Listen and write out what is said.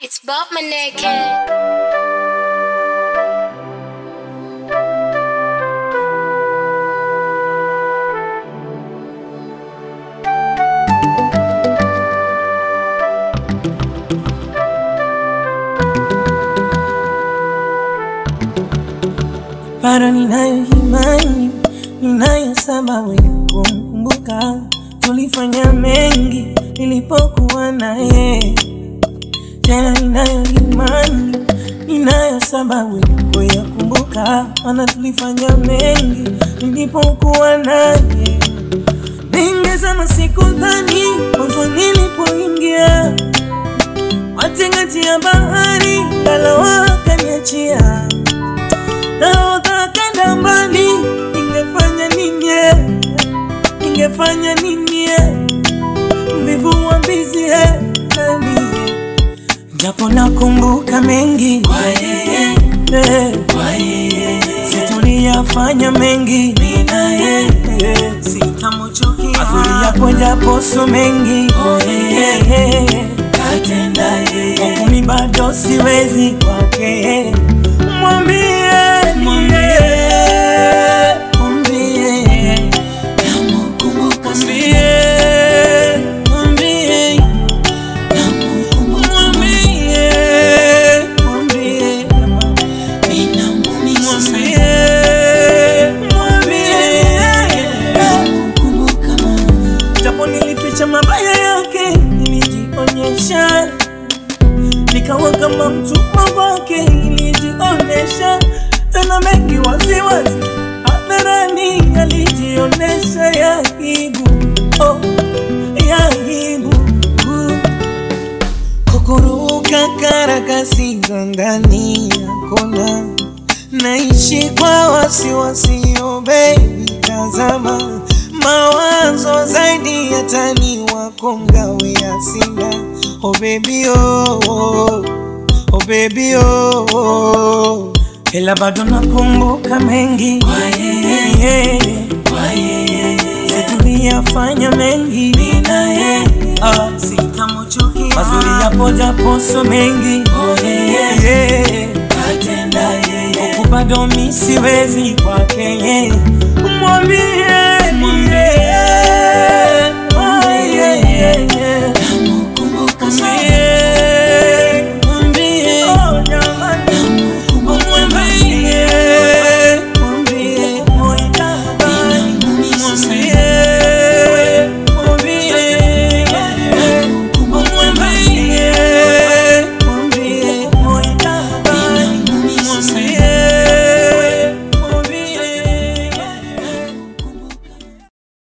It's Bob Maneke. Bado ninayo imani, ninayo sababu ya kumkumbuka. Tulifanya mengi nilipokuwa naye. Tena ninayo imani, ninayo sababu ya kuyakumbuka. Maana tulifanya mengi nilipokuwa naye. Ningesema sikudhani mwanzo nilipoingia katikati ya bahari, ngalawa kaniachia. Nahodha kanda mbali, ningefanya nini mvivu wa mbizi nami. Japo nakumbuka mengi kwa yeye, situliyafanya mengi mina yeye. Sitamuchukia mazuri yapo japo so mengi katenda yeye. Mimi bado siwezi kwake. Mwambie japo nilificha mabaya yake, nilijionyesha nikawa kama mtumwa wake, nilijionyesha tena mengi waziwazi hadharani. Alijionesha ya aibu, ya aibu. Kukuruka karakasi ndani ya kona, naishi kwa wasiwasi, oh baby tazama. Mawazo zaidi ya tani wako ngawe ya sina, oh baby oh baby oh. Ila bado nakumbuka mengi kwa yeye, situliyafanya mengi mina yeye. Sitamuchukia mazuri yapo japo so mengi katenda yeye. Huku bado mi siwezi kwake. Mwambie